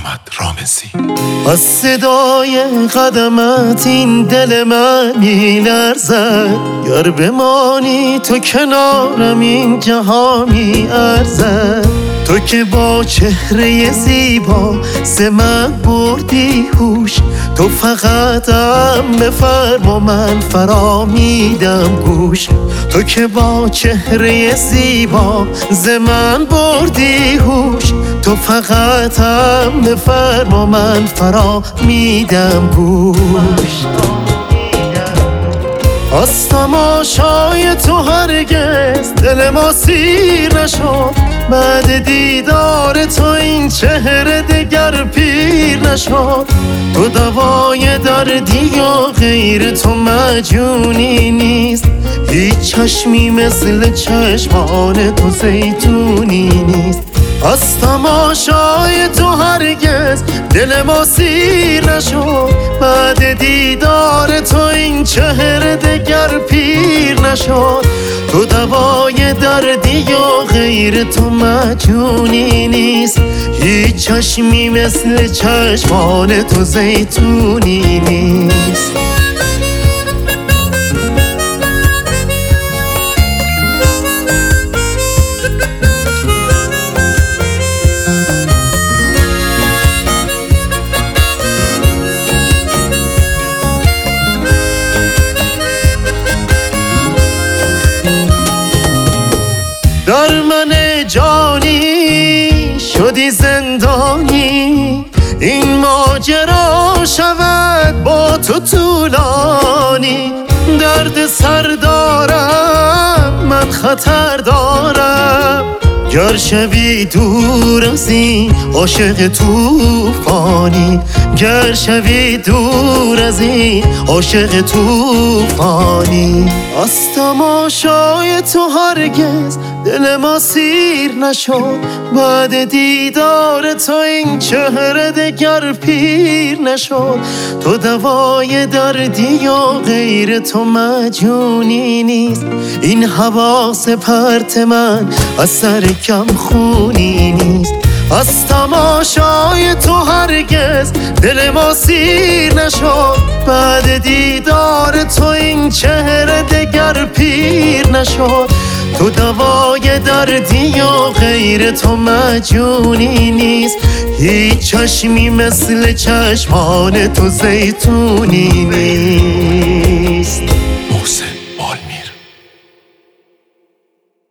محمد رامزی. از صدای قدمت این دل من می‌لرزد، گر بمانی تو کنارم این جهان می‌ارزد. تو که با چهره زیبا ز من بردی هوش، تو فقط بفرما من فرا میدم گوش. تو که با چهره زیبا ز من بردی هوش، تو فقط بفرما من فرا میدم گوش. از تماشای تو هرگز دل ما سیر نشد، بعد دیدار تو این چهره دگر پیر نشد. تو دوای دردی و غیر تو مجونی نیست، هیچ چشمی مثل چشمان تو زیتونی نیست. از تماشای تو هرگز دل ما سیر نشد، بعد دیدار تو این چهره دگر پیر نشد. تو دوای دردی و غیر تو مجونی نیست، هیچ چشمی مثل چشمان تو زیتونی نیست. در من جانی شدی زندانی، این ماجرا شود با تو طولانی. درد سر دارم من، خطر دارم، گر شوی دور از این عاشق طوفانی. گر شوی دور از این عاشق طوفانی. از تماشای تو هرگز دل ما سیر نشد، بعد دیدار تو این چهره دگر پیر نشد. تو دوای دردی و غیر تو مجونی نیست، این حواس پرت من از سر کم خونی نیست. از تماشای تو هرگز دل ما سیر نشد، بعد دیدار تو این چهره دگر پیر نشد. تو دوای دردی و غیر تو مجونی نیست، هیچ چشمی مثل چشمان تو زیتونی نیست.